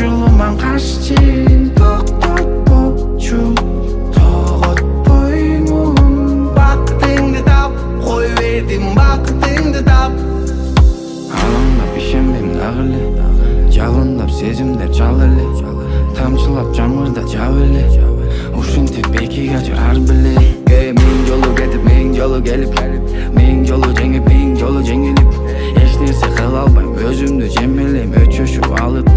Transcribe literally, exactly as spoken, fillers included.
жолуман каршы токтотпочу тоготпоймун бакытыңды тап кой бердим бакытыңды тап алаңдап ишенбейм дагы эле жалындап сезимдер жал эле тамчылап жамырда жап эле ушинтип бекиге ажырар беле миң жолу кетип миң жолу келип миң жолу жеңип миң жолу жеңилип эч нерсе кыла албайм өзүмдү жемелейм өчөшүп алып